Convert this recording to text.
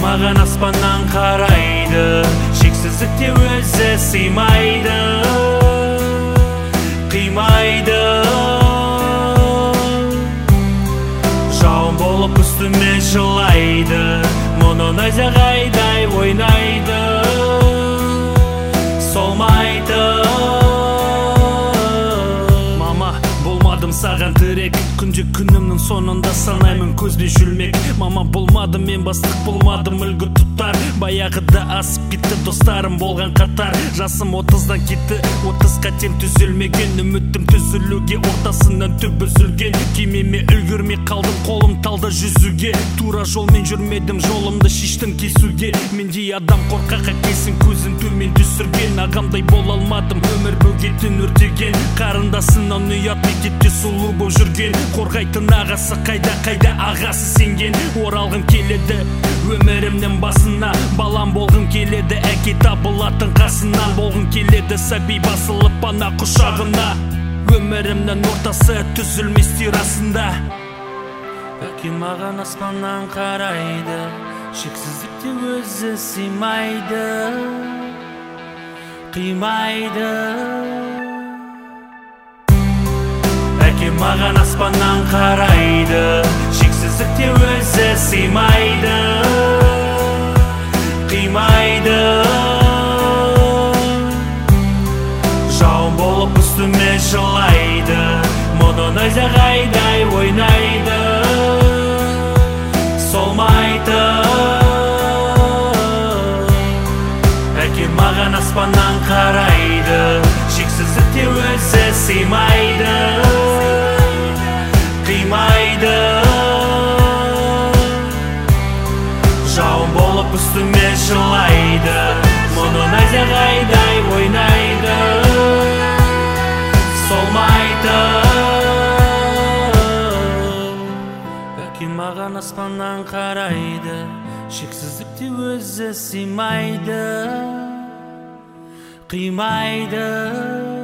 маған аспаннан қарайды, шексіздікте өзі сыймайды, қимайды. Жауын болып үстіме жылайды, мұның найзағайдай ойнайды, солмайды. Мама, болмадым саған тірек, күнде күнімнің сонында санаймын көзбен жүрмек. Мама, болмадым мен бастық, болмадым үлгі тұтар. Баяғыда асып кетті достарым болған қатар. Жасым 30-дан кетті, 30 қатем түзелмеген, үмітім түзілуге ортасынан түп үзілген. Кемеме үлгірмей қалдым, қолым талда жүзуге. Тура жолмен жүрмедім, жолымды шештім кесуге. Мендей адам қорқақ әкесін көзін төмен түсірген. Ағамдай бола алмадым, өмір бөгетін өртеген. Қарындасынан ұят мектепте сұлу боп жүрген. Қорғайтын ағасы қайда ағасы сенген. Оралғым келеді өмірімнің басына, балам болғым келеді әке табылатын қасынан. Болғым келеді сәби басылып ана құшағына, өмірімнің ортасы түзілмес террасында. Әкем маған аспаннан қарайды, шексіздікте өзі сыймайды, қимайды. Әкем маған аспаннан қарайды, шексіздікте өзі сыймайды, қимайды. Жауын болып үстіме жылайды, мұны найзағайдай ойнайды, солмайды. Әкем маған аспаннан қарайды, шексіздікте өзі сыймайды, қимайды. Жауын болып үстіме жылайды, мұны найзағайдай ойнайды, солмайды. Әкем маған аспаннан қарайды, шексіздікте өзі сыймайды, қимайды.